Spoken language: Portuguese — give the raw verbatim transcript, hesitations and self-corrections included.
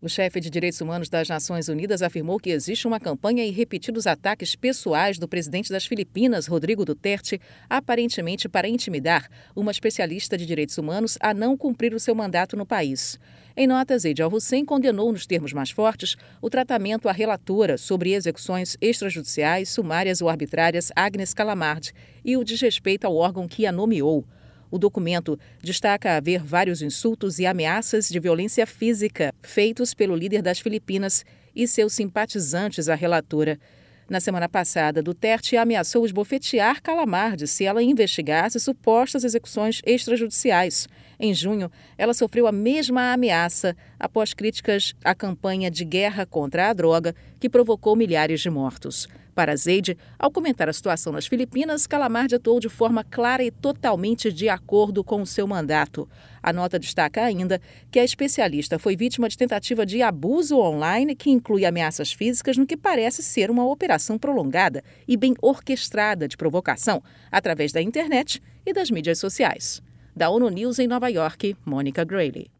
O chefe de Direitos Humanos das Nações Unidas afirmou que existe uma campanha e repetidos ataques pessoais do presidente das Filipinas, Rodrigo Duterte, aparentemente para intimidar uma especialista de direitos humanos a não cumprir o seu mandato no país. Em nota, Zeid Al-Hussein condenou nos termos mais fortes o tratamento à relatora sobre execuções extrajudiciais, sumárias ou arbitrárias, Agnes Callamard, e o desrespeito ao órgão que a nomeou. O documento destaca haver vários insultos e ameaças de violência física feitos pelo líder das Filipinas e seus simpatizantes à relatora. Na semana passada, Duterte ameaçou esbofetear Callamard se ela investigasse supostas execuções extrajudiciais. Em junho, ela sofreu a mesma ameaça após críticas à campanha de guerra contra a droga que provocou milhares de mortos. Para Zeid, ao comentar a situação nas Filipinas, Callamard atuou de forma clara e totalmente de acordo com o seu mandato. A nota destaca ainda que a especialista foi vítima de tentativa de abuso online que inclui ameaças físicas no que parece ser uma operação prolongada e bem orquestrada de provocação através da internet e das mídias sociais. Da ONU News em Nova York, Mônica Grayle.